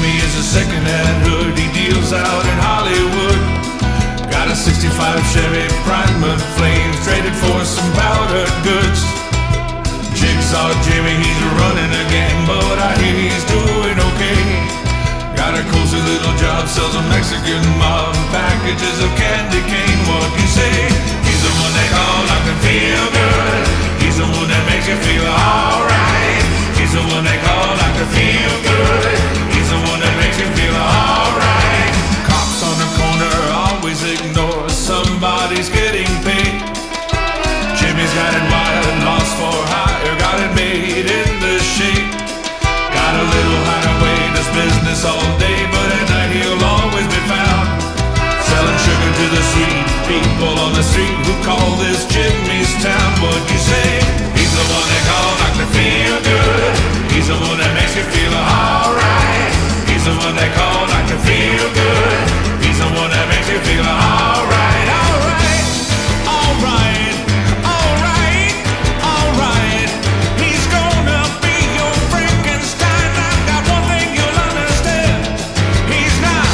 Jimmy is a second-hand hood, he deals out in Hollywood. Got a '65 Chevy Primer Flames, traded for some powdered goods. Jigsaw Jimmy, he's running a gang, but I hear he's doing okay. Got a cozy little job, sells a Mexican mob packages of candy cane. What you say? He's the one they call Dr. Feel Good. He's the one that makes you feel alright. He's the one they call Dr. Feel Good. He's the one that makes you feel alright. Cops on the corner always ignore somebody's getting paid. Jimmy's got it wild, lost for hire, got it made in the shade. Got a little hideaway, does business all day, but at night he'll always be found selling sugar to the sweet people on the street who call this Jimmy's town. What you say? He's the one they call Dr. Feel Good. He's the one that makes you feel alright. He's the one they call Dr. Feel Good. He's the one that makes you feel alright. Alright, alright, alright, alright. He's gonna be your Frankenstein. I've got one thing you'll understand. He's not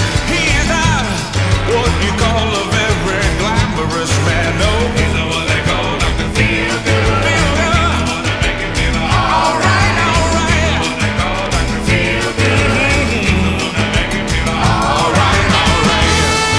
what you call a very glamorous man. No, he's the one they call Dr. Feel Good. Feel good. He's the one that make you feel alright, alright. He's the one they call Dr. Feel Good. He's the one that make you feel alright, alright.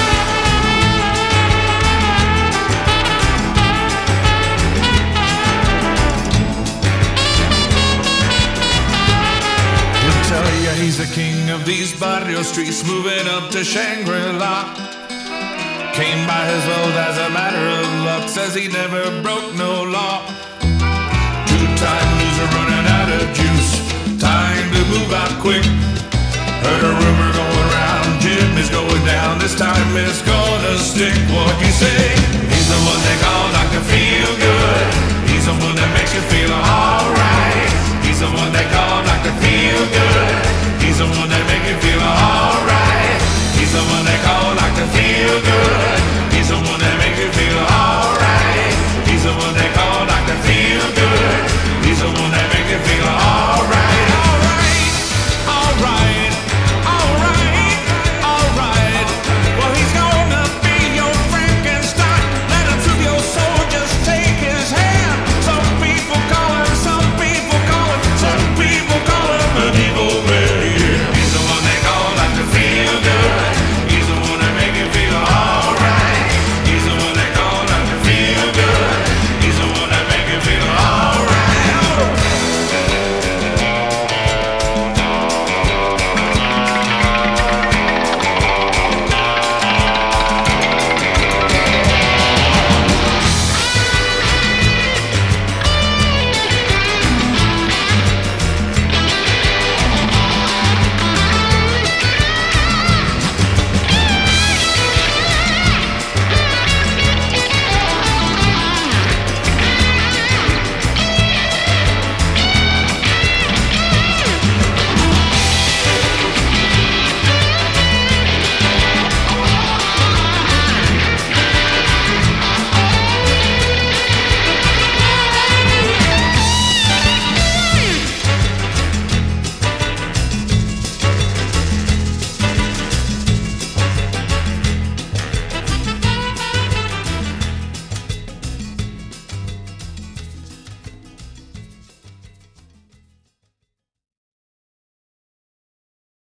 He'll tell you he's the king of these barrio streets, moving up to Shangri-La. Came by his wealth as a matter of luck, says he never broke no law. Two-time loser running out of juice, time to move out quick. Heard a rumor going around, Jimmy's going down, this time it's gonna stick. What you say? He's the one they call Dr. Feel Good. He's the one that makes you feel alright. He's the one they call Dr. Feel Good. He's the one